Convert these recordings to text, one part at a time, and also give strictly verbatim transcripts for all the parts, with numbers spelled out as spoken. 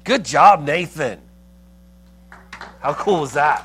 Good job, Nathan. How cool was that?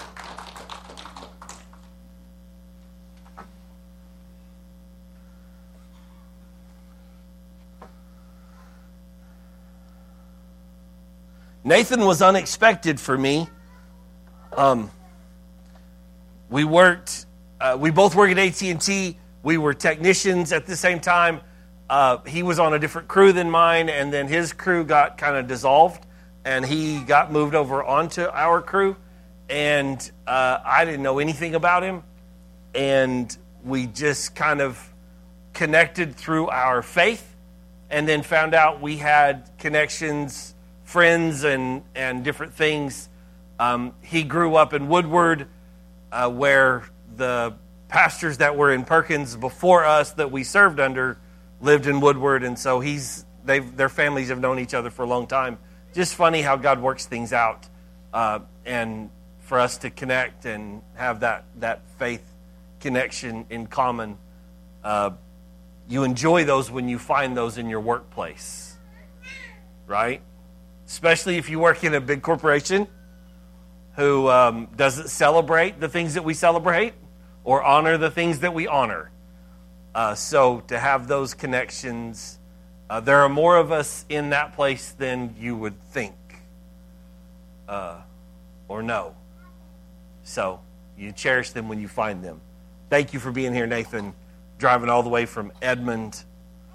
Nathan was unexpected for me. Um, we worked, uh, we both work at A T and T. We were technicians at the same time. Uh, he was on a different crew than mine, and then his crew got kind of dissolved, and he got moved over onto our crew. And uh, I didn't know anything about him, and we just kind of connected through our faith, and then found out we had connections, friends, and, and different things. Um, he grew up in Woodward, uh, where the pastors that were in Perkins before us that we served under lived in Woodward, and so he's they've their families have known each other for a long time. Just funny how God works things out, uh, and for us to connect and have that that faith connection in common. Uh, you enjoy those when you find those in your workplace, right? Especially if you work in a big corporation who um, doesn't celebrate the things that we celebrate or honor the things that we honor. Uh, so to have those connections, uh, there are more of us in that place than you would think uh, or know. So you cherish them when you find them. Thank you for being here, Nathan, driving all the way from Edmond,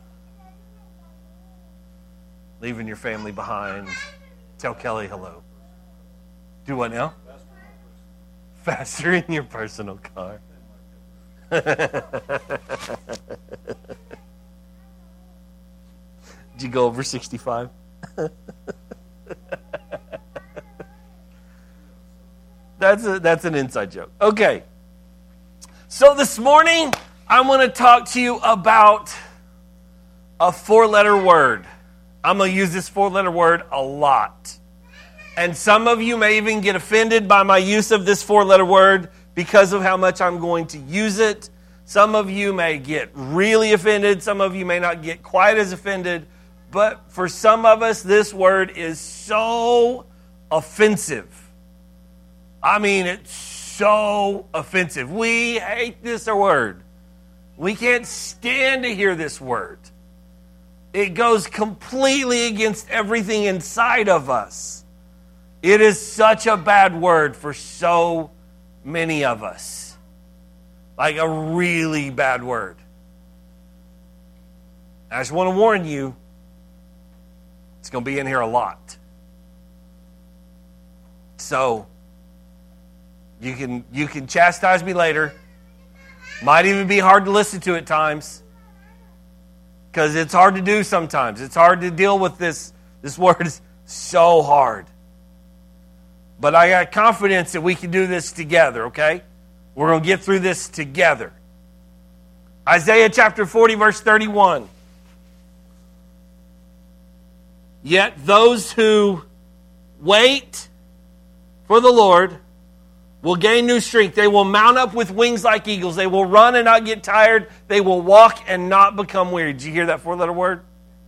leaving your family behind. Tell Kelly hello. Do what now? Faster in your personal car. Did you go over sixty-five? That's a, that's an inside joke. Okay. So this morning, I want to talk to you about a four-letter word. I'm going to use this four-letter word a lot. And some of you may even get offended by my use of this four-letter word because of how much I'm going to use it. Some of you may get really offended. Some of you may not get quite as offended. But for some of us, this word is so offensive. I mean, it's so offensive. We hate this word. We can't stand to hear this word. It goes completely against everything inside of us. It is such a bad word for so many of us. Like a really bad word. I just want to warn you, it's going to be in here a lot. So, you can you can chastise me later. Might even be hard to listen to at times. Because it's hard to do sometimes. It's hard to deal with this. This word is so hard. But I got confidence that we can do this together, okay? We're going to get through this together. Isaiah chapter forty, verse thirty-one. Yet those who wait for the Lord will gain new strength. They will mount up with wings like eagles. They will run and not get tired. They will walk and not become weary. Did you hear that four-letter word?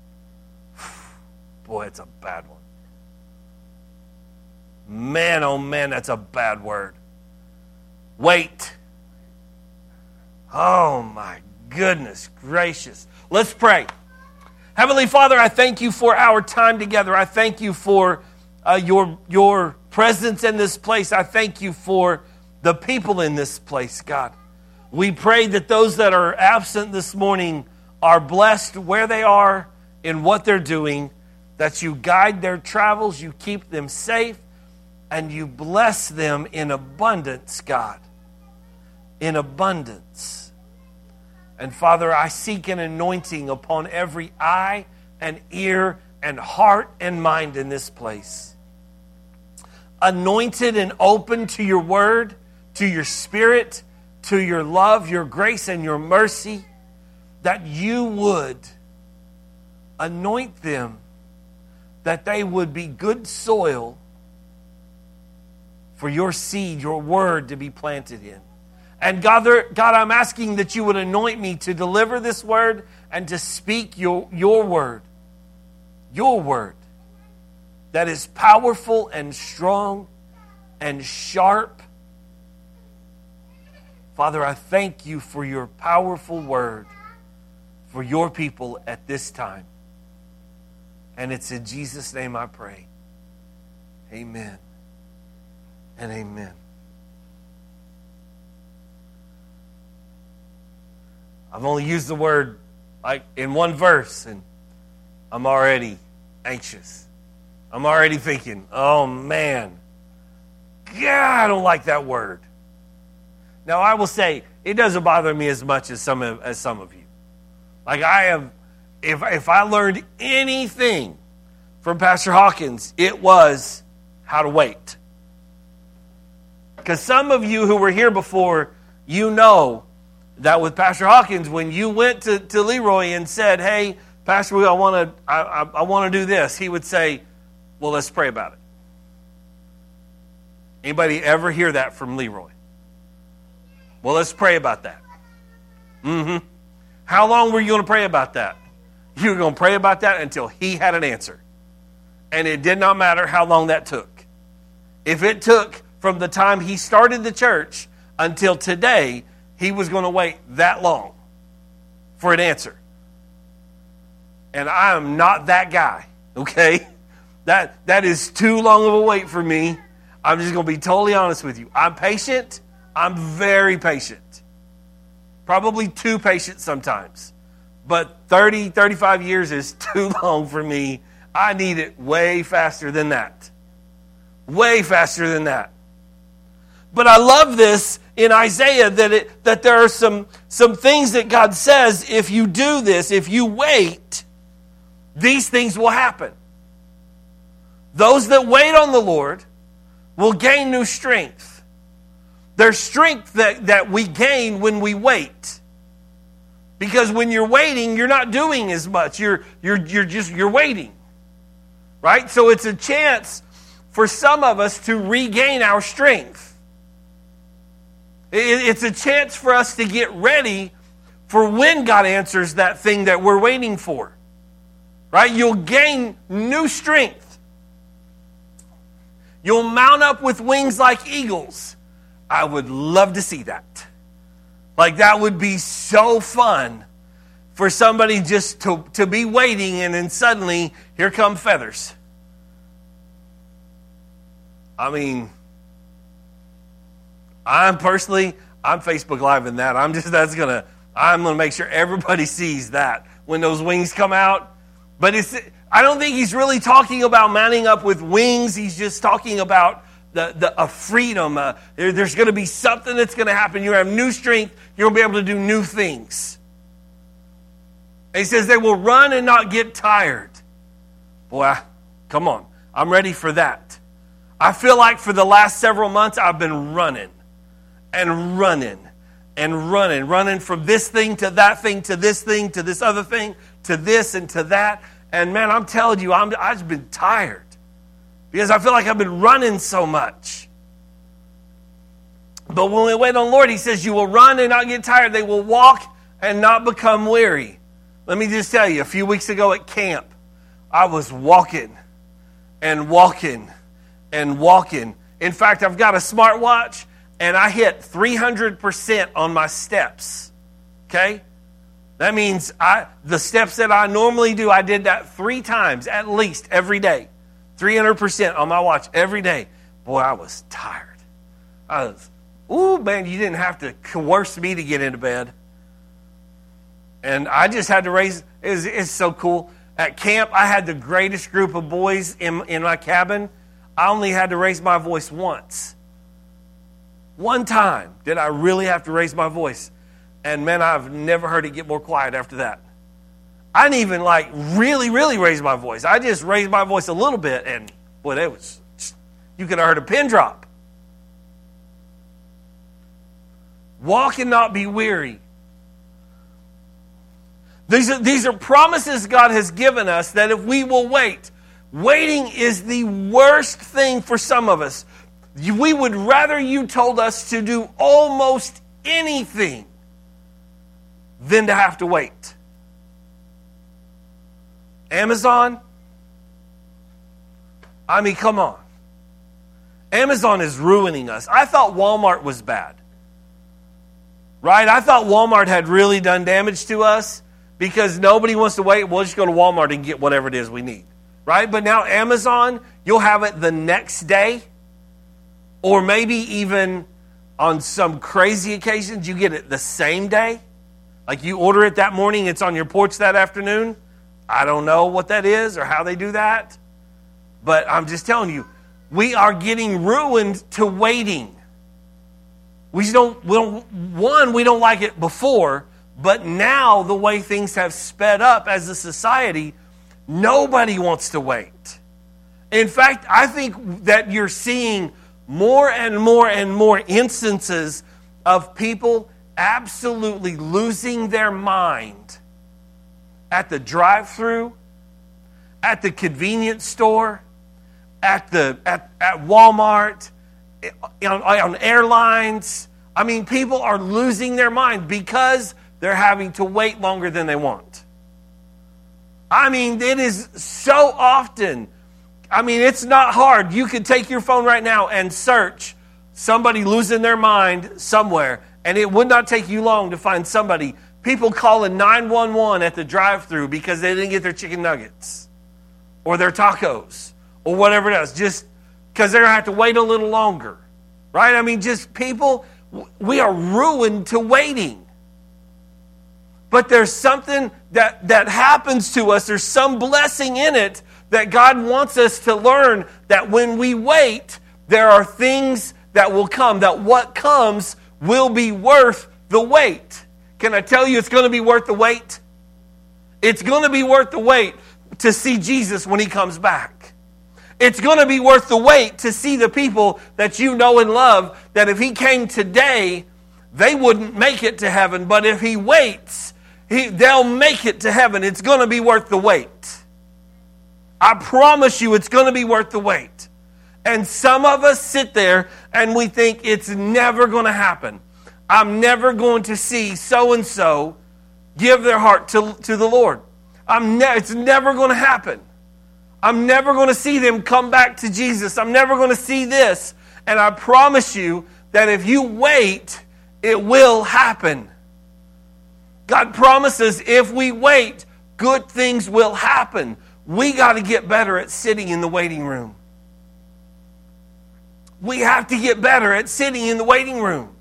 Boy, it's a bad one. Man, oh man, that's a bad word. Wait. Oh my goodness gracious. Let's pray. Heavenly Father, I thank you for our time together. I thank you for uh, your, your presence in this place. I thank you for the people in this place, God. We pray that those that are absent this morning are blessed where they are, in what they're doing, that you guide their travels, you keep them safe, and you bless them in abundance, God. In abundance. And Father, I seek an anointing upon every eye and ear and heart and mind in this place. Anointed and open to your word, to your spirit, to your love, your grace, and your mercy, that you would anoint them, that they would be good soil for your seed, your word to be planted in. And God, God, I'm asking that you would anoint me to deliver this word and to speak your, your word. Your word. that is powerful and strong and sharp. Father, I thank you for your powerful word for your people at this time. And it's in Jesus' name I pray. Amen and amen. I've only used the word like in one verse, and I'm already anxious. I'm already thinking, oh man, God, I don't like that word. Now I will say, it doesn't bother me as much as some of, as some of you. Like I have, if if I learned anything from Pastor Hawkins, it was how to wait. Because some of you who were here before, you know that with Pastor Hawkins, when you went to, to Leroy and said, hey, Pastor, I want to I, I, I want to do this, he would say, well, let's pray about it. Anybody ever hear that from Leroy? Well, let's pray about that. Mm-hmm. How long were you going to pray about that? You were going to pray about that until he had an answer. And it did not matter how long that took. If it took from the time he started the church until today, he was going to wait that long for an answer. And I am not that guy, okay? That that is too long of a wait for me. I'm just going to be totally honest with you. I'm patient. I'm very patient. Probably too patient sometimes. But thirty, thirty-five years is too long for me. I need it way faster than that. Way faster than that. But I love this in Isaiah that it that there are some, some things that God says, if you do this, if you wait, these things will happen. Those that wait on the Lord will gain new strength. There's strength that, that we gain when we wait. Because when you're waiting, you're not doing as much. You're you're you're just you're waiting. Right? So it's a chance for some of us to regain our strength. It's a chance for us to get ready for when God answers that thing that we're waiting for. Right? You'll gain new strength. You'll mount up with wings like eagles. I would love to see that. Like that would be so fun for somebody just to, to be waiting and then suddenly here come feathers. I mean, I'm personally, I'm Facebook Live in that. I'm just, that's going to, I'm going to make sure everybody sees that when those wings come out. But it's, I don't think he's really talking about mounting up with wings. He's just talking about the, the a freedom. Uh, there, there's going to be something that's going to happen. You have new strength. You're going to be able to do new things. And he says they will run and not get tired. Boy, I, come on. I'm ready for that. I feel like for the last several months I've been running and running and running, running from this thing to that thing to this thing to this other thing to this and to that. And man, I'm telling you, I'm, I've been tired because I feel like I've been running so much. But when we wait on the Lord, he says, you will run and not get tired. They will walk and not become weary. Let me just tell you, a few weeks ago at camp, I was walking and walking and walking. In fact, I've got a smartwatch, and I hit three hundred percent on my steps. Okay? That means I the steps that I normally do, I did that three times at least every day. three hundred percent on my watch every day. Boy, I was tired. I was, ooh, man, you didn't have to coerce me to get into bed. And I just had to raise, it's, it's so cool. At camp, I had the greatest group of boys in, in my cabin. I only had to raise my voice once. One time did I really have to raise my voice. And man, I've never heard it get more quiet after that. I didn't even like really, really raise my voice. I just raised my voice a little bit, and boy, that was, you could have heard a pin drop. Walk and not be weary. These are, these are promises God has given us that if we will wait, waiting is the worst thing for some of us. We would rather you told us to do almost anything than to have to wait. Amazon, I mean, come on. Amazon is ruining us. I thought Walmart was bad. Right? I thought Walmart had really done damage to us because nobody wants to wait. We'll just go to Walmart and get whatever it is we need. Right? But now Amazon, you'll have it the next day. Or maybe even on some crazy occasions, you get it the same day. Like you order it that morning, it's on your porch that afternoon. I don't know what that is or how they do that. But I'm just telling you, we are getting ruined to waiting. We don't, we don't, one, we don't like it before, but now the way things have sped up as a society, nobody wants to wait. In fact, I think that you're seeing more and more and more instances of people absolutely losing their mind at the drive-thru, at the convenience store, at the at, at Walmart, on, on airlines. I mean, people are losing their mind because they're having to wait longer than they want. I mean, it is so often. I mean, it's not hard. You could take your phone right now and search somebody losing their mind somewhere, and it would not take you long to find somebody. People calling nine one one at the drive-thru because they didn't get their chicken nuggets or their tacos or whatever it is, just because they're going to have to wait a little longer. Right? I mean, just people, we are ruined to waiting. But there's something that, that happens to us. There's some blessing in it that God wants us to learn, that when we wait, there are things that will come, that what comes will be worth the wait. Can I tell you it's going to be worth the wait? It's going to be worth the wait to see Jesus when he comes back. It's going to be worth the wait to see the people that you know and love, that if he came today, they wouldn't make it to heaven. But if he waits, he, they'll make it to heaven. It's going to be worth the wait. I promise you it's going to be worth the wait. And some of us sit there and we think it's never going to happen. I'm never going to see so-and-so give their heart to, to the Lord. I'm ne- it's never going to happen. I'm never going to see them come back to Jesus. I'm never going to see this. And I promise you that if you wait, it will happen. God promises if we wait, good things will happen. We got to get better at sitting in the waiting room. We have to get better at sitting in the waiting room.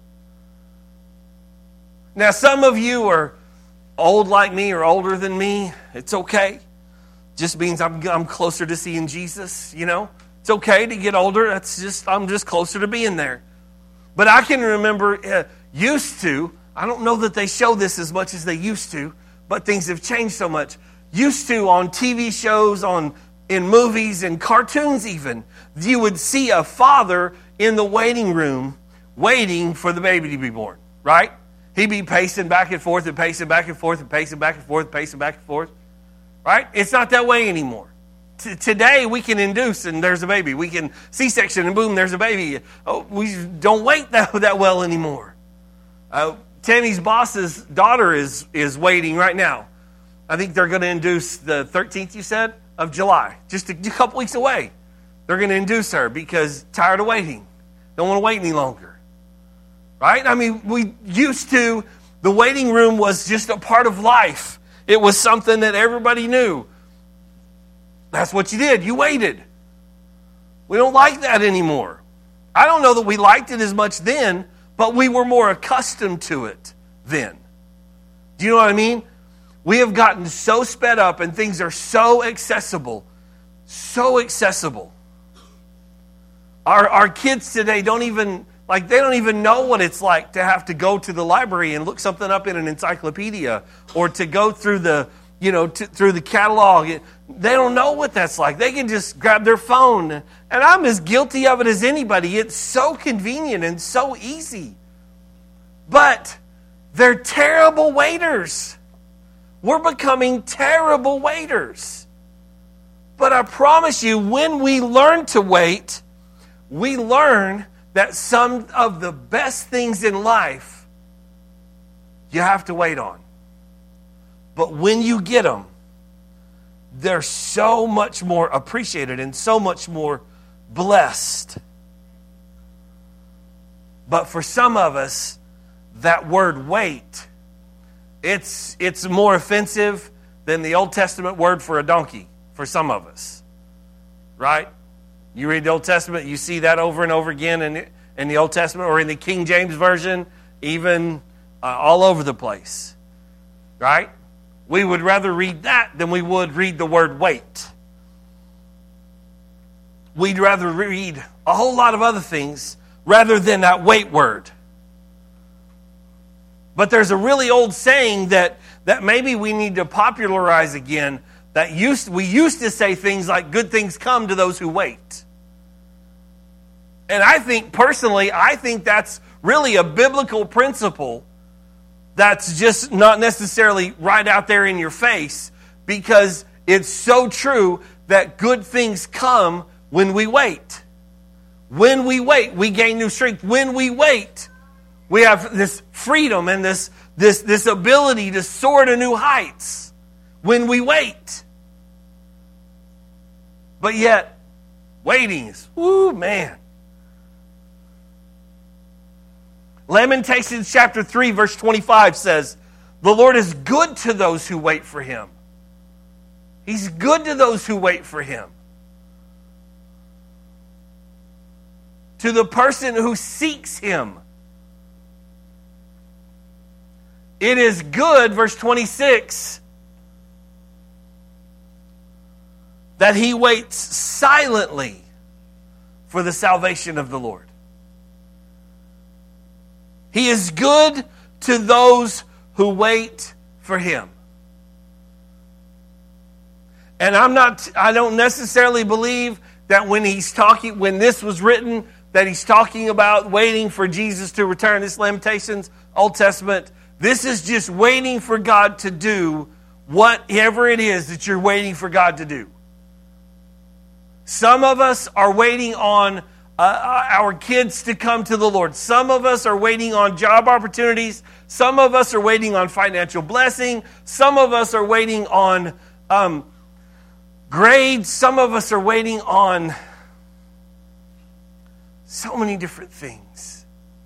Now, some of you are old like me or older than me. It's okay. Just means I'm I'm closer to seeing Jesus, you know. It's okay to get older. That's just I'm just closer to being there. But I can remember uh, used to, I don't know that they show this as much as they used to, but things have changed so much. Used to on T V shows, on in movies and cartoons even, you would see a father in the waiting room waiting for the baby to be born, right? He'd be pacing back and forth and pacing back and forth and pacing back and forth, pacing back and forth. Right? It's not that way anymore. T- today we can induce and there's a baby. We can C-section and boom, there's a baby. Oh, we don't wait that, that well anymore. Uh, Tammy's boss's daughter is, is waiting right now. I think they're going to induce the thirteenth, you said, of July. Just a, a couple weeks away. They're going to induce her because tired of waiting. Don't want to wait any longer. Right? I mean, we used to, the waiting room was just a part of life. It was something that everybody knew. That's what you did. You waited. We don't like that anymore. I don't know that we liked it as much then, but we were more accustomed to it then. Do you know what I mean? We have gotten so sped up and things are so accessible. So accessible. Our, our kids today don't even... Like, they don't even know what it's like to have to go to the library and look something up in an encyclopedia or to go through the, you know, to, through the catalog. They don't know what that's like. They can just grab their phone. And I'm as guilty of it as anybody. It's so convenient and so easy. But they're terrible waiters. We're becoming terrible waiters. But I promise you, when we learn to wait, we learn that some of the best things in life you have to wait on. But when you get them, they're so much more appreciated and so much more blessed. But for some of us, that word wait, it's it's more offensive than the Old Testament word for a donkey for some of us. Right? You read the Old Testament, you see that over and over again in, in the Old Testament or in the King James Version, even uh, all over the place. Right? We would rather read that than we would read the word wait. We'd rather read a whole lot of other things rather than that wait word. But there's a really old saying that, that maybe we need to popularize again. That used we used to say things like, good things come to those who wait. And I think, personally, I think that's really a biblical principle that's just not necessarily right out there in your face, because it's so true that good things come when we wait. When we wait, we gain new strength. When we wait, we have this freedom and this, this, this ability to soar to new heights. When we wait. But yet, waiting is, whoo, man. Lamentations chapter three, verse twenty-five says, the Lord is good to those who wait for Him. He's good to those who wait for Him. To the person who seeks Him. It is good, verse twenty-six, that he waits silently for the salvation of the Lord. He is good to those who wait for Him. And I'm not, I don't necessarily believe that when he's talking, when this was written, that he's talking about waiting for Jesus to return. This Lamentations, Old Testament. This is just waiting for God to do whatever it is that you're waiting for God to do. Some of us are waiting on uh, our kids to come to the Lord. Some of us are waiting on job opportunities. Some of us are waiting on financial blessing. Some of us are waiting on um, grades. Some of us are waiting on so many different things.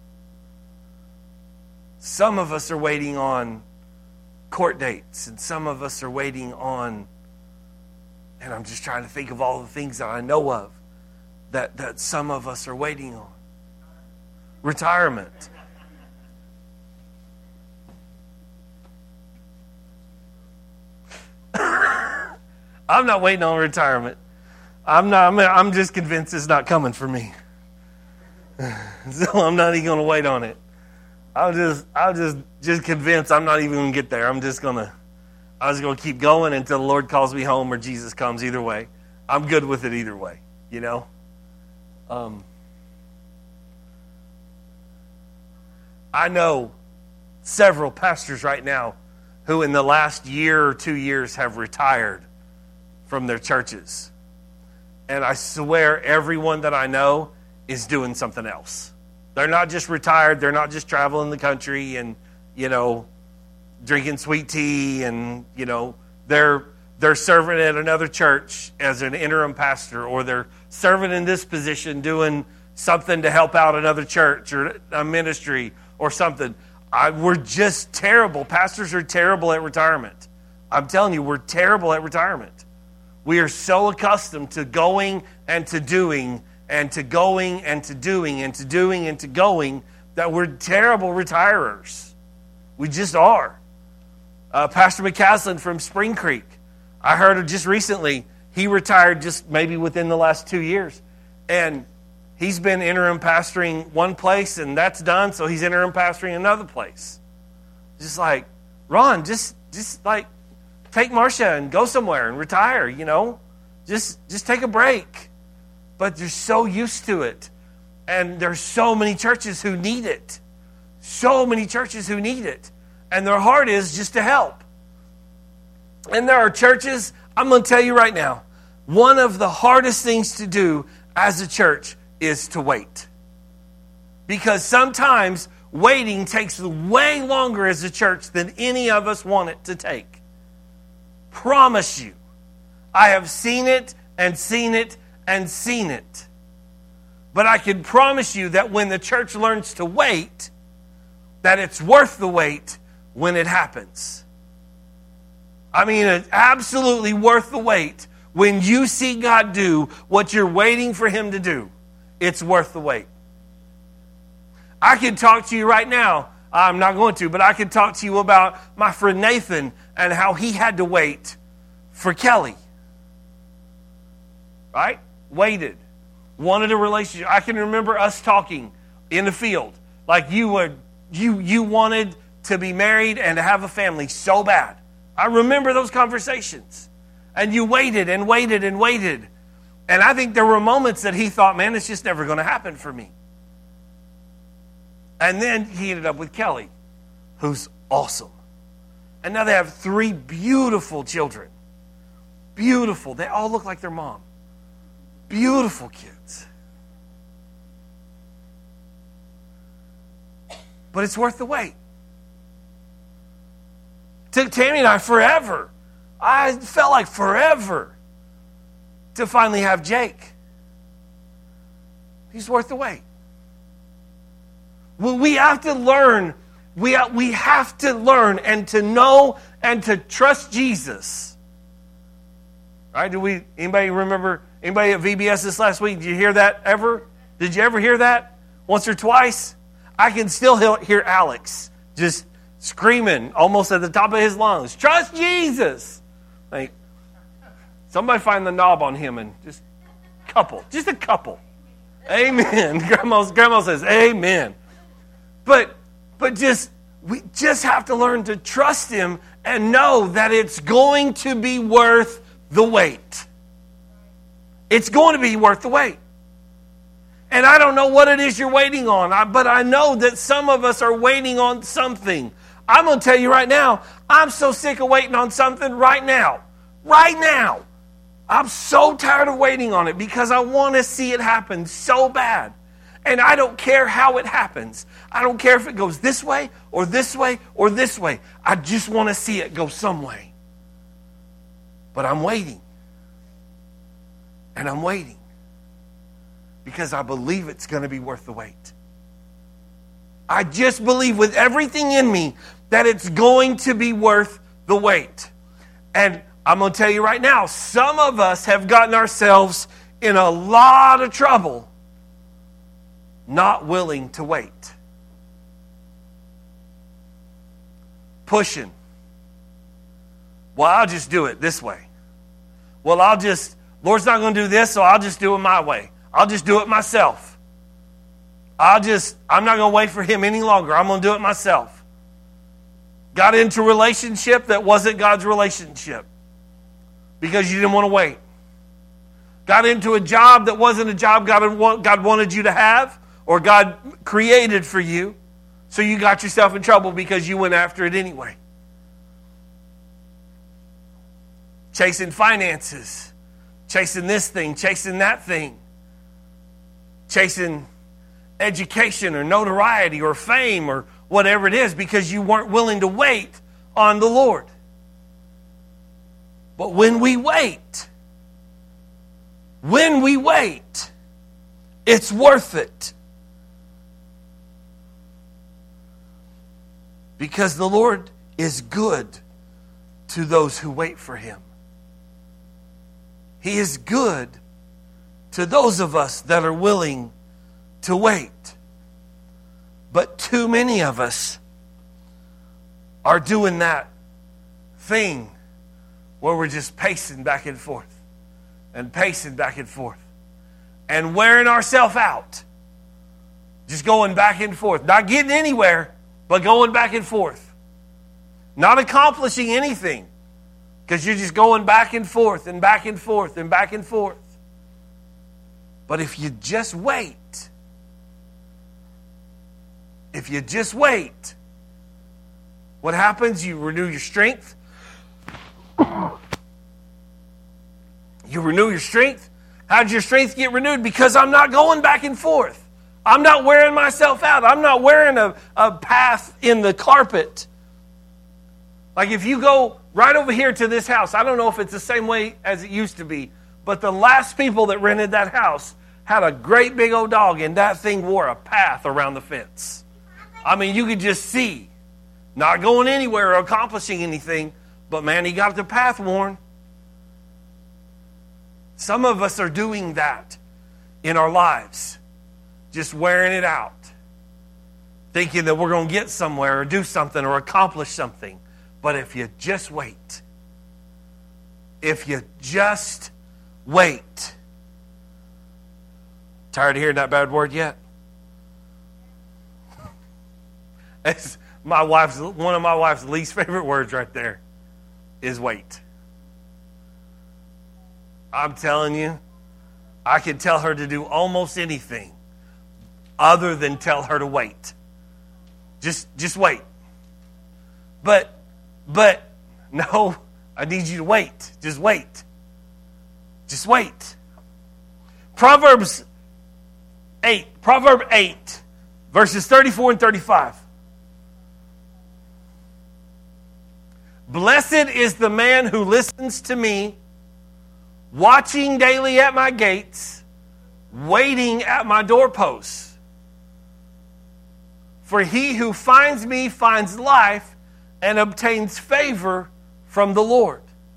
Some of us are waiting on court dates, and some of us are waiting on, and I'm just trying to think of all the things that I know of that, that some of us are waiting on. Retirement. I'm not waiting on retirement. I'm not. I'm, I'm just convinced it's not coming for me. So I'm not even going to wait on it. I'll just, I'll just, just convinced I'm not even going to get there. I'm just going to, I'm just going to keep going until the Lord calls me home or Jesus comes. Either way, I'm good with it either way. You know. Um, I know several pastors right now who, in the last year or two years, have retired from their churches, and I swear everyone that I know is doing something else. They're not just retired. They're not just traveling the country and, you know, drinking sweet tea and, you know, they're they're serving at another church as an interim pastor, or they're serving in this position doing something to help out another church or a ministry or something. I, we're just terrible. Pastors are terrible at retirement. I'm telling you, we're terrible at retirement. We are so accustomed to going and to doing and to going and to doing and to doing and to going that we're terrible retirers. We just are. Uh, Pastor McCaslin from Spring Creek, I heard just recently, he retired just maybe within the last two years. And he's been interim pastoring one place, and that's done, so he's interim pastoring another place. Just like, Ron, just just like take Marcia and go somewhere and retire, you know. Just just take a break. But they're so used to it. And there's so many churches who need it. So many churches who need it. And their heart is just to help. And there are churches, I'm going to tell you right now, one of the hardest things to do as a church is to wait. Because sometimes waiting takes way longer as a church than any of us want it to take. Promise you. I have seen it and seen it and seen it. But I can promise you that when the church learns to wait, that it's worth the wait when it happens. I mean, it's absolutely worth the wait. When you see God do what you're waiting for Him to do, it's worth the wait. I can talk to you right now. I'm not going to, but I can talk to you about my friend Nathan and how he had to wait for Kelly. Right? Waited. Wanted a relationship. I can remember us talking in the field. Like you were, you you wanted to be married and to have a family so bad. I remember those conversations. And you waited and waited and waited. And I think there were moments that he thought, man, it's just never going to happen for me. And then he ended up with Kelly, who's awesome. And now they have three beautiful children. Beautiful. They all look like their mom. Beautiful kids. But it's worth the wait. Took Tammy and I forever. I felt like forever to finally have Jake. He's worth the wait. Well, we have to learn. We we have to learn and to know and to trust Jesus. All right? Do we? Anybody remember? Anybody at V B S this last week? Did you hear that ever? Did you ever hear that once or twice? I can still hear Alex just screaming almost at the top of his lungs. Trust Jesus. Like, somebody find the knob on him and just couple, just a couple. Amen. Grandma, grandma says, amen. But, but just, we just have to learn to trust Him and know that it's going to be worth the wait. It's going to be worth the wait. And I don't know what it is you're waiting on, but I know that some of us are waiting on something. I'm going to tell you right now, I'm so sick of waiting on something right now. Right now. I'm so tired of waiting on it because I want to see it happen so bad. And I don't care how it happens. I don't care if it goes this way or this way or this way. I just want to see it go some way. But I'm waiting. And I'm waiting. Because I believe it's going to be worth the wait. I just believe with everything in me that it's going to be worth the wait. And I'm going to tell you right now, some of us have gotten ourselves in a lot of trouble not willing to wait. Pushing. Well, I'll just do it this way. Well, I'll just, Lord's not going to do this, so I'll just do it my way. I'll just do it myself. I'll just, I'm not going to wait for Him any longer. I'm going to do it myself. Got into a relationship that wasn't God's relationship because you didn't want to wait. Got into a job that wasn't a job God, God wanted you to have or God created for you, so you got yourself in trouble because you went after it anyway. Chasing finances, chasing this thing, chasing that thing, chasing education or notoriety or fame or whatever it is because you weren't willing to wait on the Lord. But when we wait, when we wait, it's worth it. Because the Lord is good to those who wait for Him. He is good to those of us that are willing to wait. But too many of us are doing that thing where we're just pacing back and forth and pacing back and forth and wearing ourselves out. Just going back and forth. Not getting anywhere, but going back and forth. Not accomplishing anything because you're just going back and forth and back and forth and back and forth. But if you just wait, if you just wait, what happens? You renew your strength. You renew your strength. How did your strength get renewed? Because I'm not going back and forth. I'm not wearing myself out. I'm not wearing a, a path in the carpet. Like if you go right over here to this house. I don't know if it's the same way as it used to be, but the last people that rented that house had a great big old dog, and that thing wore a path around the fence. I mean, you could just see. Not going anywhere or accomplishing anything, but man, he got the path worn. Some of us are doing that in our lives, just wearing it out, thinking that we're going to get somewhere or do something or accomplish something. But if you just wait, if you just wait. Tired of hearing that bad word yet? It's my wife's, one of my wife's least favorite words right there is wait. I'm telling you, I can tell her to do almost anything other than tell her to wait. Just, just wait. But, but, no, I need you to wait. Just wait. Just wait. Proverbs eight, Proverb eight, verses thirty-four and thirty-five. Blessed is the man who listens to me, watching daily at my gates, waiting at my doorposts. For he who finds me finds life and obtains favor from the Lord.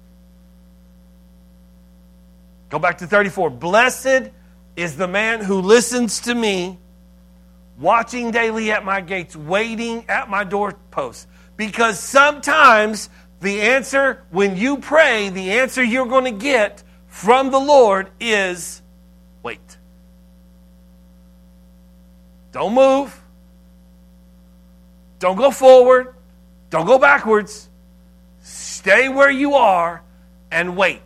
Go back to thirty-four. Blessed is the man who listens to me, watching daily at my gates, waiting at my doorposts. Because sometimes the answer, when you pray, the answer you're going to get from the Lord is wait. Don't move. Don't go forward. Don't go backwards. Stay where you are and wait.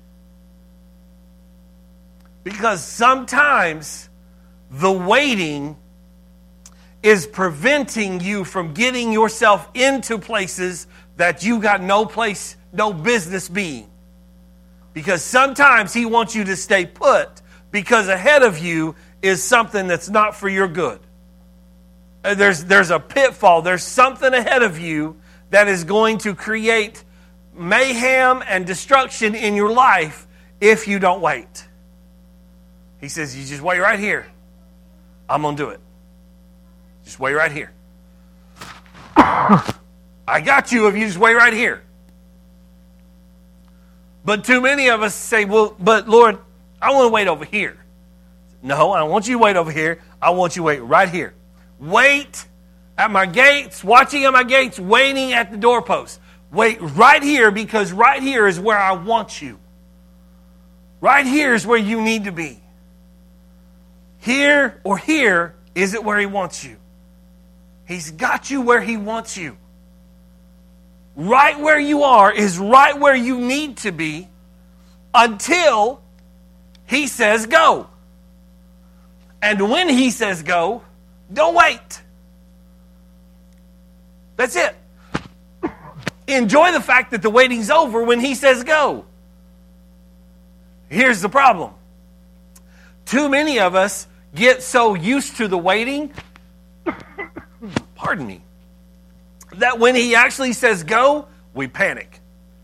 Because sometimes the waiting is preventing you from getting yourself into places that you got no place, no business being. Because sometimes he wants you to stay put because ahead of you is something that's not for your good. There's, there's a pitfall. There's something ahead of you that is going to create mayhem and destruction in your life if you don't wait. He says, you just wait right here. I'm going to do it. Just wait right here. I got you if you just wait right here. But too many of us say, well, but Lord, I want to wait over here. No, I don't want you to wait over here. I want you to wait right here. Wait at my gates, watching at my gates, waiting at the doorpost. Wait right here because right here is where I want you. Right here is where you need to be. Here or here is it where he wants you. He's got you where he wants you. Right where you are is right where you need to be until he says go. And when he says go, don't wait. That's it. Enjoy the fact that the waiting's over when he says go. Here's the problem. Too many of us get so used to the waiting, pardon me, that when he actually says go, we panic.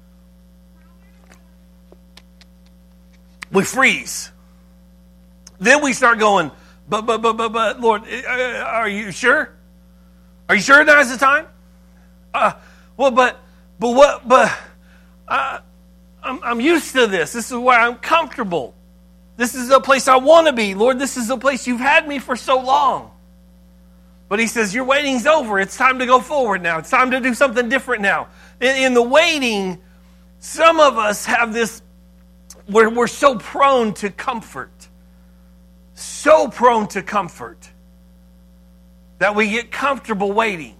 We freeze. Then we start going, but, but, but, but, but, Lord, are you sure? Are you sure now's the time? Uh, well, but, but what, but, uh, I'm, I'm used to this. This is where I'm comfortable. This is the place I want to be. Lord, this is the place you've had me for so long. But he says, your waiting's over. It's time to go forward now. It's time to do something different now. In, in the waiting, some of us have this, we're, we're so prone to comfort. So prone to comfort that we get comfortable waiting.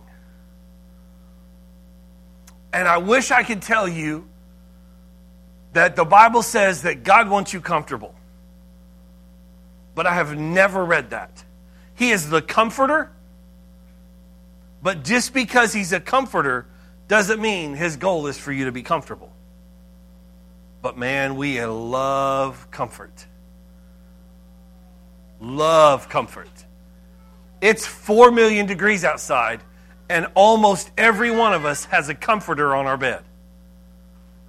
And I wish I could tell you that the Bible says that God wants you comfortable. But I have never read that. He is the comforter. But just because he's a comforter doesn't mean his goal is for you to be comfortable. But man, we love comfort. Love comfort. It's four million degrees outside, and almost every one of us has a comforter on our bed.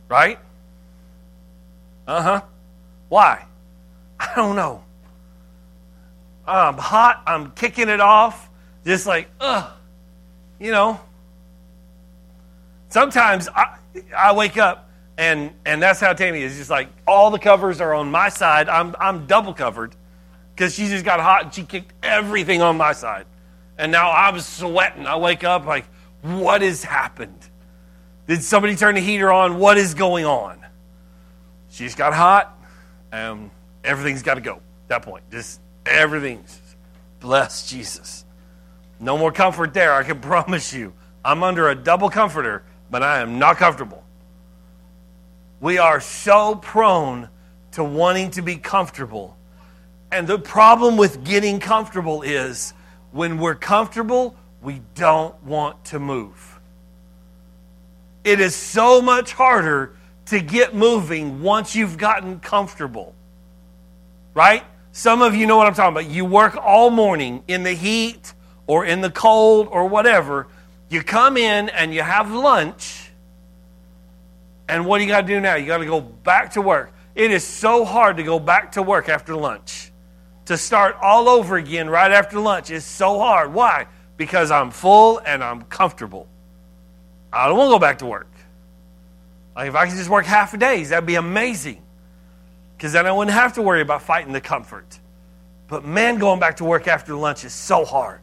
Right? Uh-huh. Why? I don't know. I'm hot. I'm kicking it off. Just like, ugh. You know. Sometimes I, I wake up and and that's how Tammy is. Just like all the covers are on my side. I'm I'm double covered because she just got hot and she kicked everything on my side. And now I'm sweating. I wake up like, what has happened? Did somebody turn the heater on? What is going on? She just got hot. Um, everything's got to go at that point. Just everything's, bless Jesus. No more comfort there, I can promise you. I'm under a double comforter, but I am not comfortable. We are so prone to wanting to be comfortable. And the problem with getting comfortable is when we're comfortable, we don't want to move. It is so much harder to get moving once you've gotten comfortable. Right? Some of you know what I'm talking about. You work all morning in the heat or in the cold or whatever. You come in and you have lunch. And what do you got to do now? You got to go back to work. It is so hard to go back to work after lunch. To start all over again right after lunch is so hard. Why? Because I'm full and I'm comfortable. I don't want to go back to work. Like if I could just work half a day, that'd be amazing. Because then I wouldn't have to worry about fighting the comfort. But man, going back to work after lunch is so hard.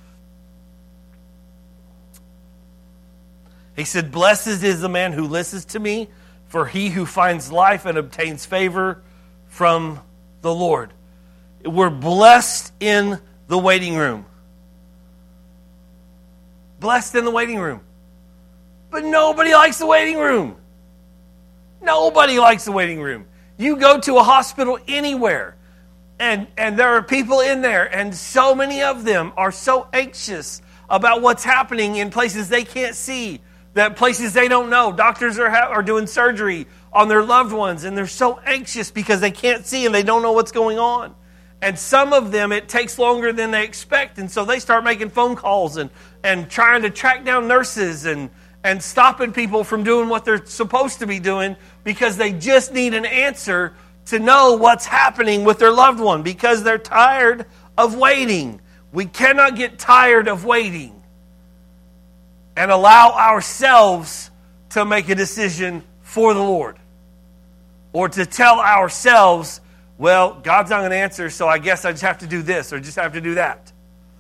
He said, blessed is the man who listens to me, for he who finds life and obtains favor from the Lord. We're blessed in the waiting room. Blessed in the waiting room. But nobody likes the waiting room. Nobody likes the waiting room. You go to a hospital anywhere, and, and there are people in there, and so many of them are so anxious about what's happening in places they can't see, that places they don't know. Doctors are, ha- are doing surgery on their loved ones, and they're so anxious because they can't see and they don't know what's going on. And some of them, it takes longer than they expect, and so they start making phone calls and, and trying to track down nurses and, and stopping people from doing what they're supposed to be doing because they just need an answer to know what's happening with their loved one because they're tired of waiting. We cannot get tired of waiting and allow ourselves to make a decision for the Lord or to tell ourselves, well, God's not going to answer, so I guess I just have to do this or just have to do that.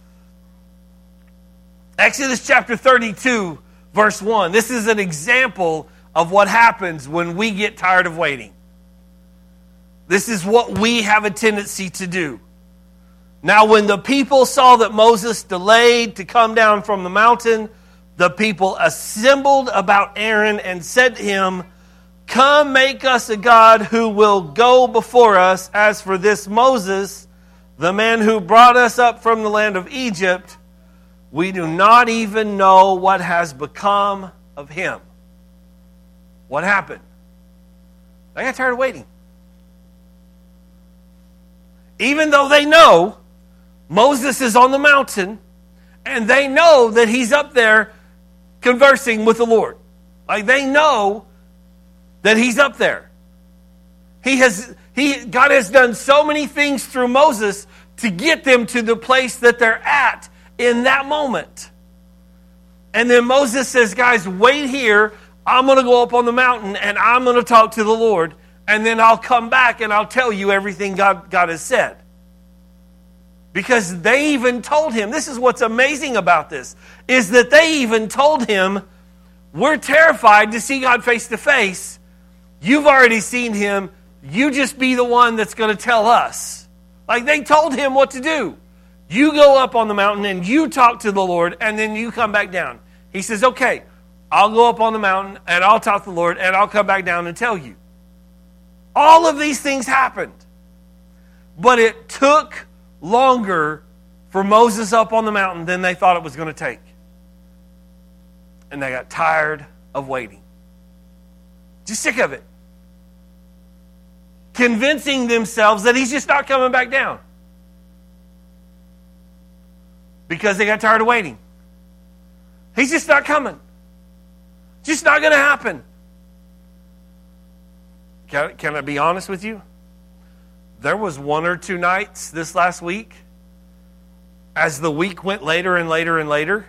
Exodus chapter thirty-two, verse one. This is an example of what happens when we get tired of waiting. This is what we have a tendency to do. Now, when the people saw that Moses delayed to come down from the mountain, the people assembled about Aaron and said to him, come make us a God who will go before us. As for this Moses, the man who brought us up from the land of Egypt, we do not even know what has become of him. What happened? They got tired of waiting. Even though they know Moses is on the mountain and they know that he's up there conversing with the Lord. Like they know that he's up there. He has, he, God has done so many things through Moses to get them to the place that they're at in that moment. And then Moses says, guys, wait here. I'm going to go up on the mountain and I'm going to talk to the Lord. And then I'll come back and I'll tell you everything God, God has said. Because they even told him, this is what's amazing about this, is that they even told him, we're terrified to see God face to face. You've already seen him. You just be the one that's going to tell us. Like they told him what to do. You go up on the mountain and you talk to the Lord and then you come back down. He says, okay, I'll go up on the mountain and I'll talk to the Lord and I'll come back down and tell you. All of these things happened. But it took longer for Moses up on the mountain than they thought it was going to take. And they got tired of waiting. Just sick of it. Convincing themselves that he's just not coming back down. Because they got tired of waiting. He's just not coming. Just not going to happen. Can, can I be honest with you? There was one or two nights this last week, as the week went later and later and later,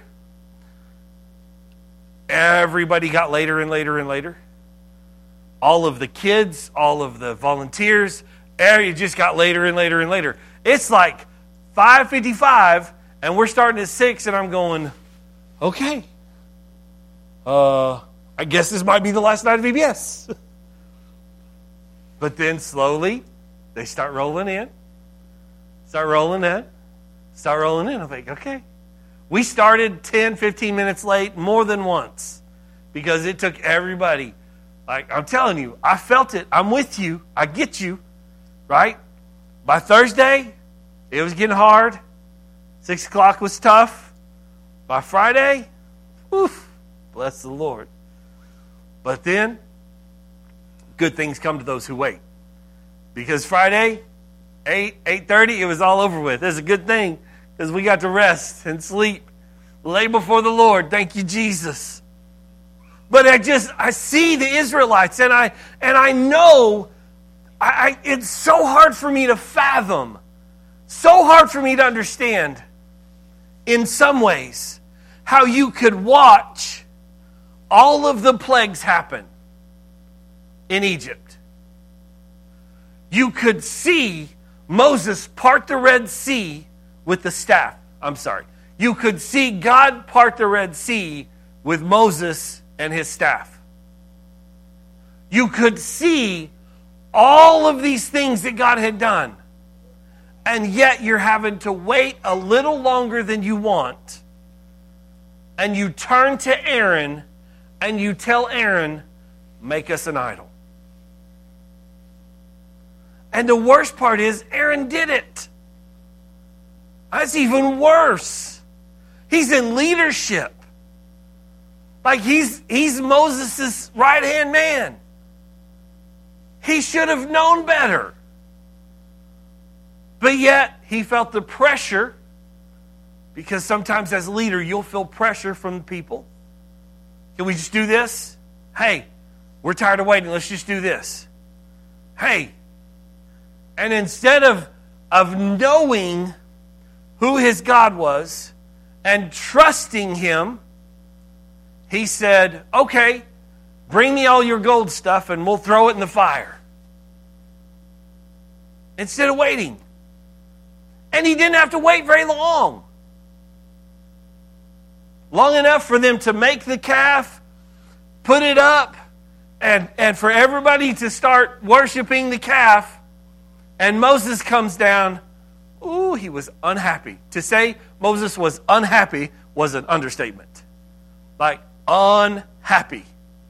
everybody got later and later and later. All of the kids, all of the volunteers, it just got later and later and later. It's like five fifty-five, and we're starting at six, and I'm going, okay. Uh, I guess this might be the last night of V B S. But then slowly, they start rolling in. Start rolling in. Start rolling in. I'm like, okay. We started ten, fifteen minutes late more than once because it took everybody. Like, I'm telling you, I felt it. I'm with you. I get you. Right? By Thursday, it was getting hard. Six o'clock was tough. By Friday, oof, bless the Lord. But then, good things come to those who wait. Because Friday, eight, eight thirty, it was all over with. It's a good thing because we got to rest and sleep. Lay before the Lord. Thank you, Jesus. But I just, I see the Israelites and I and I know I, I it's so hard for me to fathom, so hard for me to understand in some ways how you could watch all of the plagues happen in Egypt. You could see Moses part the Red Sea with the staff. I'm sorry. You could see God part the Red Sea with Moses and his staff. You could see all of these things that God had done. And yet you're having to wait a little longer than you want. And you turn to Aaron and you tell Aaron, make us an idol. And the worst part is, Aaron did it. That's even worse. He's in leadership. Like he's he's Moses' right-hand man. He should have known better. But yet, he felt the pressure, because sometimes as a leader, you'll feel pressure from the people. Can we just do this? Hey, we're tired of waiting. Let's just do this. Hey. And instead of, of knowing who his God was and trusting him, he said, okay, bring me all your gold stuff and we'll throw it in the fire. Instead of waiting. And he didn't have to wait very long. Long enough for them to make the calf, put it up, and, and for everybody to start worshiping the calf. And Moses comes down. Ooh, he was unhappy. To say Moses was unhappy was an understatement. Like, unhappy.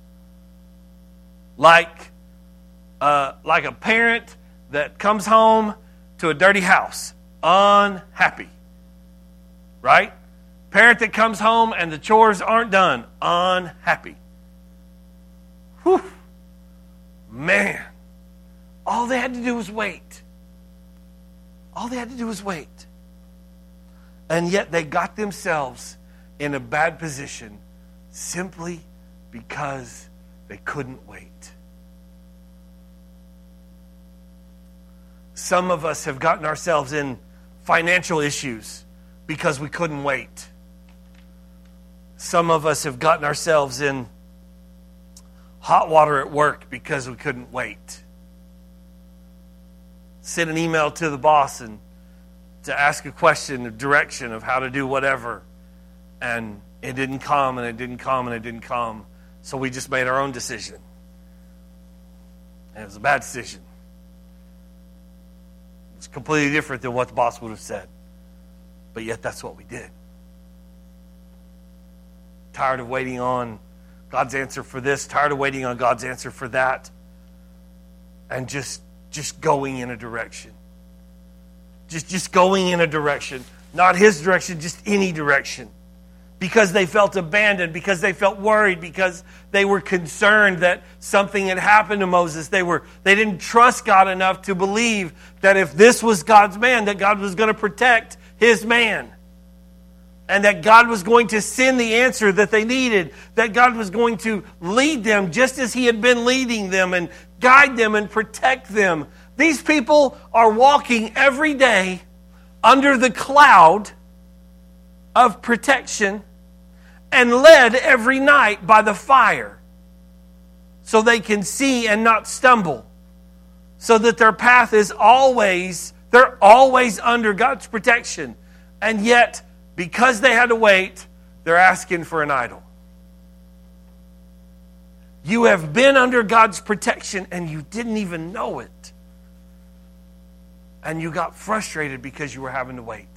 Like, uh, like a parent that comes home to a dirty house. Unhappy. Right? Parent that comes home and the chores aren't done. Unhappy. Whew. Man. All they had to do was wait. All they had to do was wait. And yet they got themselves in a bad position simply because they couldn't wait. Some of us have gotten ourselves in financial issues because we couldn't wait. Some of us have gotten ourselves in hot water at work because we couldn't wait. Send an email to the boss and to ask a question of direction of how to do whatever. And it didn't come, and it didn't come, and it didn't come. So we just made our own decision. And it was a bad decision. It's completely different than what the boss would have said. But yet that's what we did. Tired of waiting on God's answer for this. Tired of waiting on God's answer for that. And just Just going in a direction. Just, just going in a direction. Not his direction, just any direction. Because they felt abandoned, because they felt worried, because they were concerned that something had happened to Moses. They were they didn't trust God enough to believe that if this was God's man, that God was going to protect his man. And that God was going to send the answer that they needed. That God was going to lead them just as he had been leading them and guide them and protect them. These people are walking every day under the cloud of protection and led every night by the fire so they can see and not stumble, so that their path is always, they're always under God's protection. And yet, because they had to wait, they're asking for an idol. You have been under God's protection and you didn't even know it. And you got frustrated because you were having to wait.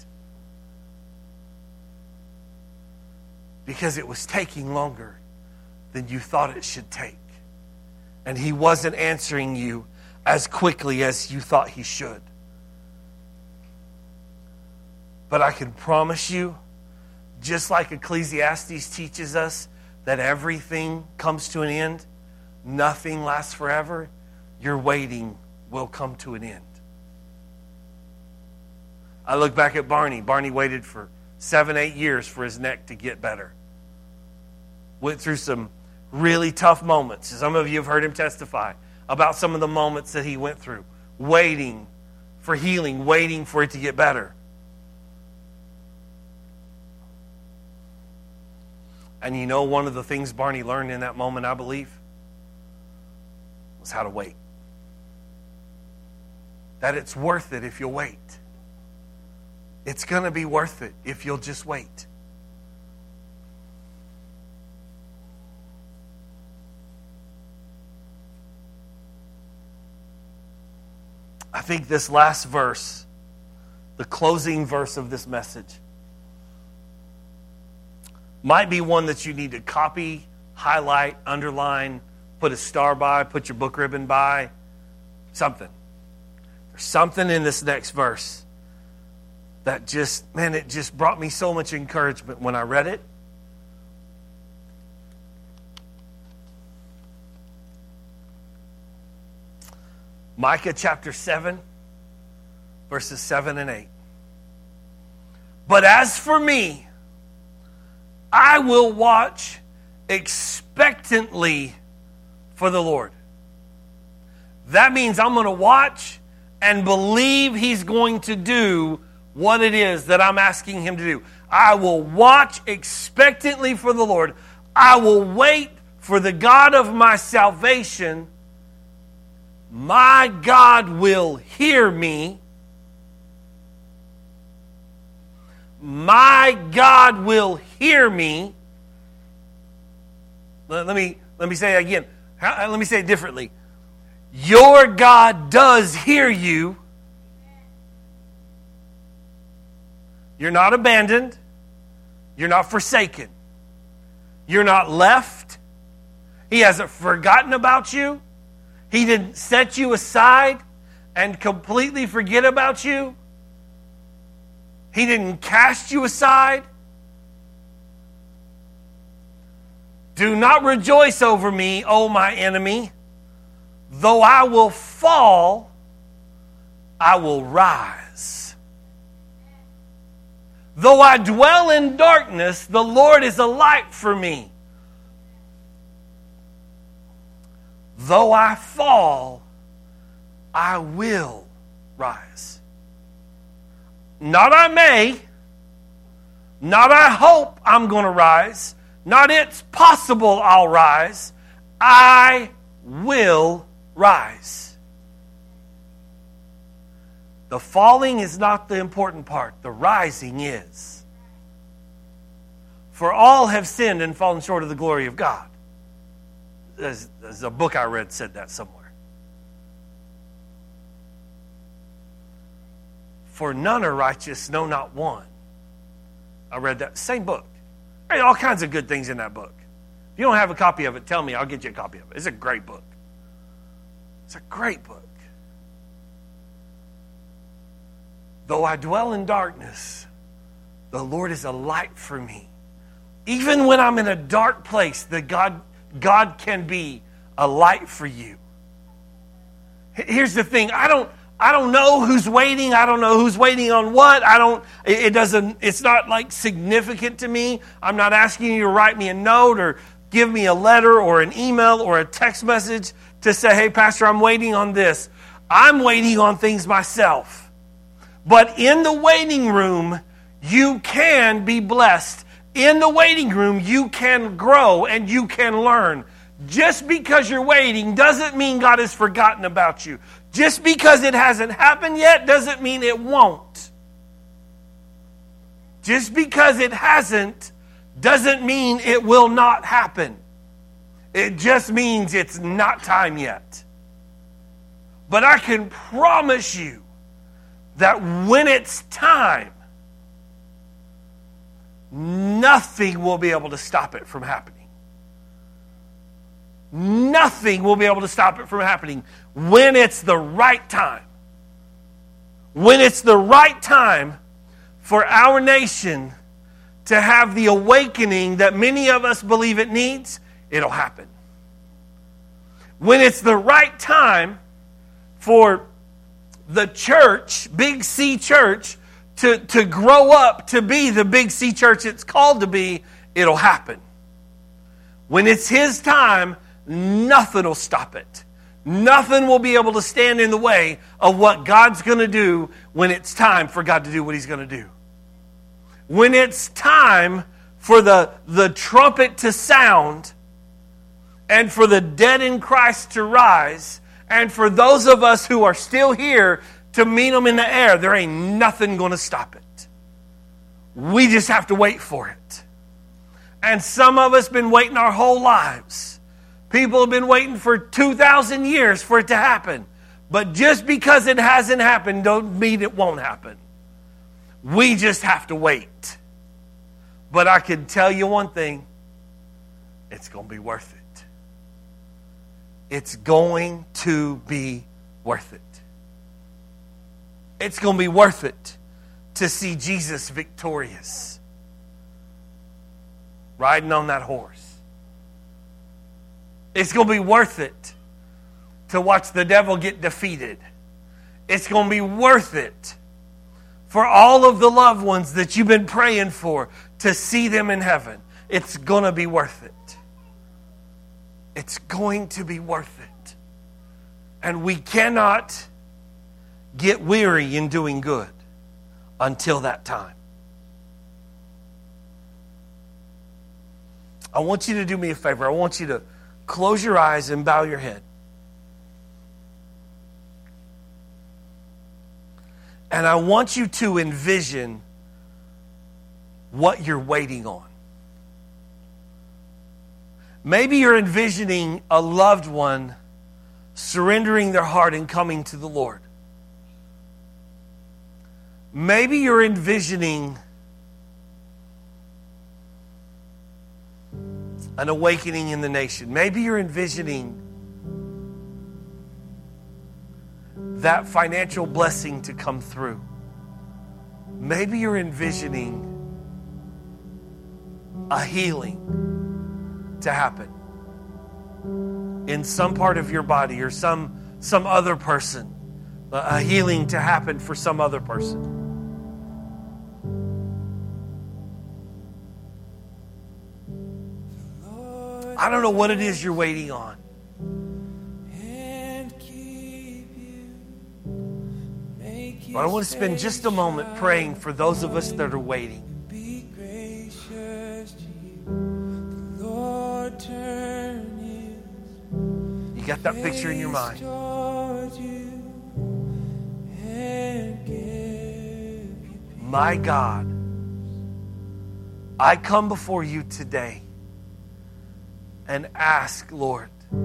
Because it was taking longer than you thought it should take. And He wasn't answering you as quickly as you thought He should. But I can promise you, just like Ecclesiastes teaches us that everything comes to an end, nothing lasts forever, your waiting will come to an end. I look back at Barney. Barney waited for seven, eight years for his neck to get better. Went through some really tough moments. Some of you have heard him testify about some of the moments that he went through, waiting for healing, waiting for it to get better. And you know, one of the things Barney learned in that moment, I believe, was how to wait. That it's worth it if you'll wait. It's going to be worth it if you'll just wait. I think this last verse, the closing verse of this message, might be one that you need to copy, highlight, underline, put a star by, put your book ribbon by, something. There's something in this next verse that just, man, it just brought me so much encouragement when I read it. Micah chapter seven, verses seven and eight. But as for me, I will watch expectantly for the Lord. That means I'm going to watch and believe He's going to do what it is that I'm asking Him to do. I will watch expectantly for the Lord. I will wait for the God of my salvation. My God will hear me. My God will hear me. Let, let me let me say it again. How, let me say it differently. Your God does hear you. You're not abandoned. You're not forsaken. You're not left. He hasn't forgotten about you. He didn't set you aside and completely forget about you. He didn't cast you aside. Do not rejoice over me, O my enemy. Though I will fall, I will rise. Though I dwell in darkness, the Lord is a light for me. Though I fall, I will rise. Not I may, not I hope I'm going to rise, not it's possible I'll rise. I will rise. The falling is not the important part. The rising is. For all have sinned and fallen short of the glory of God. There's, there's a book I read said that somewhere. For none are righteous, no, not one. I read that same book. I read all kinds of good things in that book. If you don't have a copy of it, tell me. I'll get you a copy of it. It's a great book. It's a great book. Though I dwell in darkness, the Lord is a light for me. Even when I'm in a dark place, the God, God can be a light for you. Here's the thing. I don't I don't know who's waiting. I don't know who's waiting on what. I don't, it doesn't, it's not like significant to me. I'm not asking you to write me a note or give me a letter or an email or a text message to say, hey, Pastor, I'm waiting on this. I'm waiting on things myself. But in the waiting room, you can be blessed. In the waiting room, you can grow and you can learn. Just because you're waiting doesn't mean God has forgotten about you. Just because it hasn't happened yet doesn't mean it won't. Just because it hasn't doesn't mean it will not happen. It just means it's not time yet. But I can promise you that when it's time, nothing will be able to stop it from happening. Nothing will be able to stop it from happening when it's the right time. When it's the right time for our nation to have the awakening that many of us believe it needs, it'll happen. When it's the right time for the church, Big C Church, to, to grow up to be the Big C Church it's called to be, it'll happen. When it's His time, nothing will stop it. Nothing will be able to stand in the way of what God's going to do when it's time for God to do what He's going to do. When it's time for the, the trumpet to sound and for the dead in Christ to rise and for those of us who are still here to meet Him in the air, there ain't nothing going to stop it. We just have to wait for it. And some of us been waiting our whole lives. People have been waiting for two thousand years for it to happen. But just because it hasn't happened don't mean it won't happen. We just have to wait. But I can tell you one thing. It's going to be worth it. It's going to be worth it. It's going to be worth it to see Jesus victorious. Riding on that horse. It's going to be worth it to watch the devil get defeated. It's going to be worth it for all of the loved ones that you've been praying for to see them in heaven. It's going to be worth it. It's going to be worth it. And we cannot get weary in doing good until that time. I want you to do me a favor. I want you to close your eyes and bow your head. And I want you to envision what you're waiting on. Maybe you're envisioning a loved one surrendering their heart and coming to the Lord. Maybe you're envisioning an awakening in the nation. Maybe you're envisioning that financial blessing to come through. Maybe you're envisioning a healing to happen in some part of your body or some, some other person. A healing to happen for some other person. I don't know what it is you're waiting on. But I want to spend just a moment praying for those of us that are waiting. You got that picture in your mind? My God, I come before you today and ask, Lord,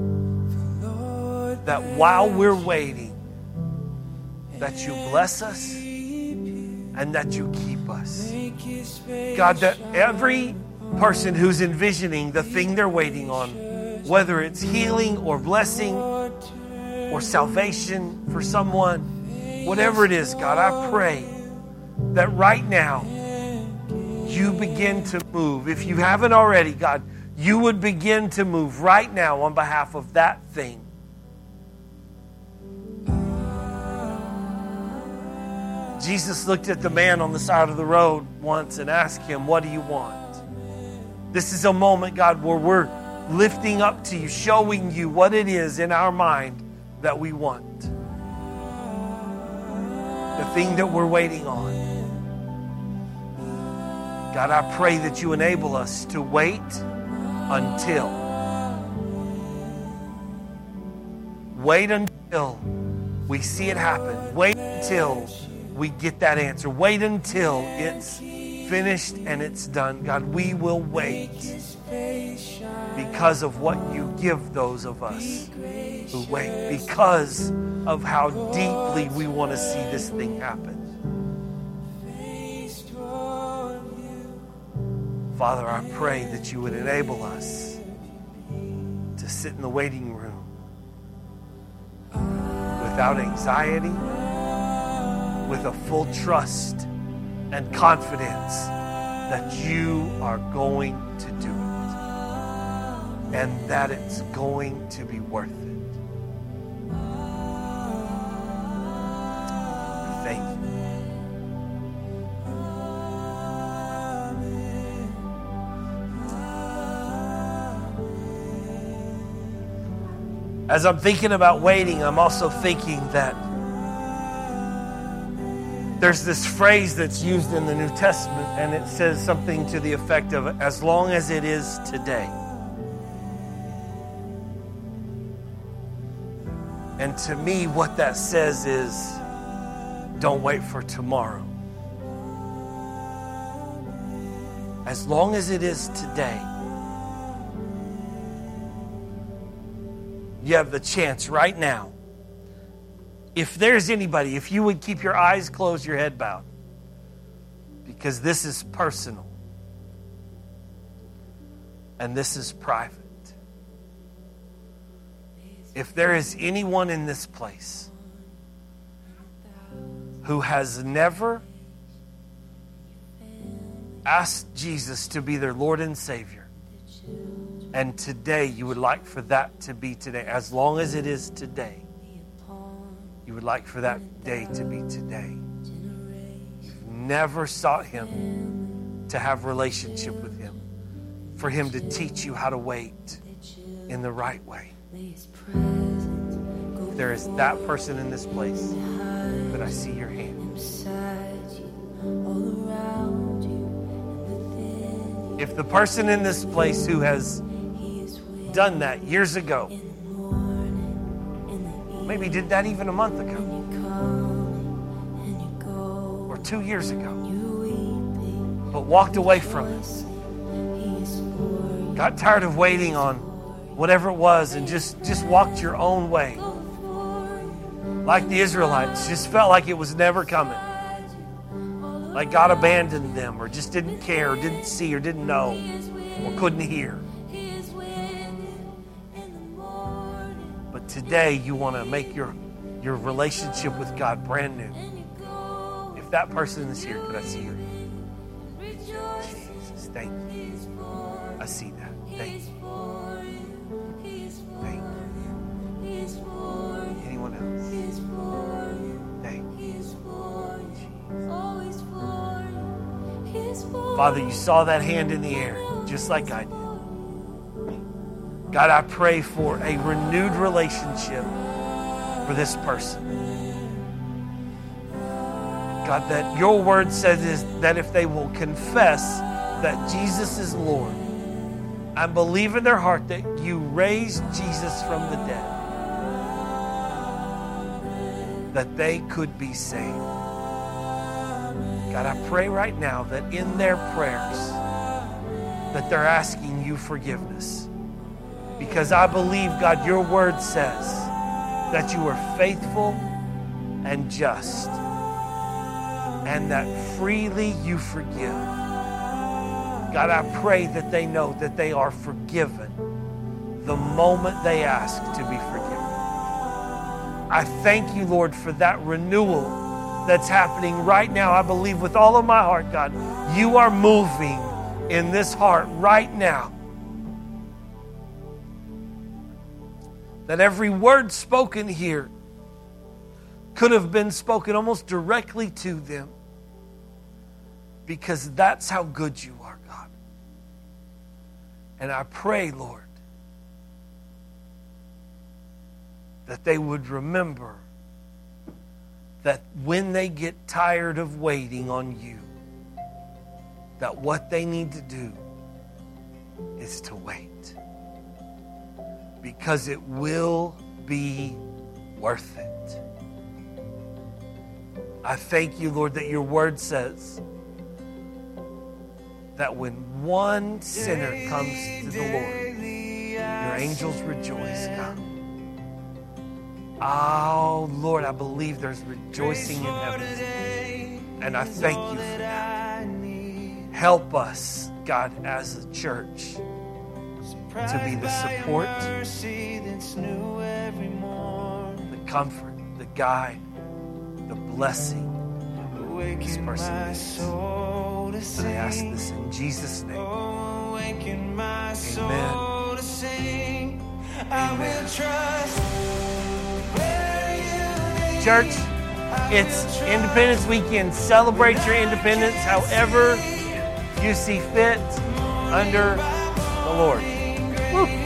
that while we're waiting, that you bless us and that you keep us. God, that every person who's envisioning the thing they're waiting on, whether it's healing or blessing or salvation for someone, whatever it is, God, I pray that right now you begin to move. If you haven't already, God, you would begin to move right now on behalf of that thing. Jesus looked at the man on the side of the road once and asked him, what do you want? This is a moment, God, where we're, lifting up to you, showing you what it is in our mind that we want. The thing that we're waiting on. God, I pray that you enable us to wait until. Wait until we see it happen. Wait until we get that answer. Wait until it's finished and it's done. God, we will wait because of what you give those of us who wait, because of how deeply we want to see this thing happen. Father, I pray that you would enable us to sit in the waiting room without anxiety, with a full trust and confidence that you are going to do it and that it's going to be worth it. Thank you. As I'm thinking about waiting, I'm also thinking that there's this phrase that's used in the New Testament, and it says something to the effect of, as long as it is today. And to me, what that says is, don't wait for tomorrow. As long as it is today, you have the chance right now. If there's anybody, if you would keep your eyes closed, your head bowed, because this is personal and this is private. If there is anyone in this place who has never asked Jesus to be their Lord and Savior, and today you would like for that to be today, as long as it is today, you would like for that day to be today. You've never sought Him to have relationship with Him, for Him to teach you how to wait in the right way. If there is that person in this place, but I see your hand. If the person in this place who has done that years ago, maybe did that even a month ago, or two years ago, but walked away from it, got tired of waiting on whatever it was and just, just walked your own way. Like the Israelites, just felt like it was never coming. Like God abandoned them, or just didn't care, or didn't see, or didn't know, or couldn't hear. But today you want to make your, your relationship with God brand new. If that person is here, could I see your hand? Jesus, thank you. I see that. Thank you. Thank you. Anyone else? Thank you. Jesus. Father, you saw that hand in the air, just like I did. God, I pray for a renewed relationship for this person. God, that your word says is that if they will confess that Jesus is Lord and believe in their heart that you raised Jesus from the dead, that they could be saved. God, I pray right now that in their prayers that they're asking you forgiveness. Because I believe, God, your word says that you are faithful and just, and that freely you forgive. God, I pray that they know that they are forgiven the moment they ask to be forgiven. I thank you, Lord, for that renewal that's happening right now. I believe with all of my heart, God, you are moving in this heart right now. That every word spoken here could have been spoken almost directly to them, because that's how good you are, God. And I pray, Lord, that they would remember that when they get tired of waiting on you, that what they need to do is to wait. Because it will be worth it. I thank you, Lord, that your word says that when one sinner comes to the Lord, your angels rejoice, God. Oh, Lord, I believe there's rejoicing in heaven. And I thank you for that. Help us, God, as a church, to be the support, the comfort, the guide, the blessing this person needs. And I ask this in Jesus' name. Amen. Amen. Church, it's Independence Weekend. Celebrate your independence however you see fit under the Lord. Woo.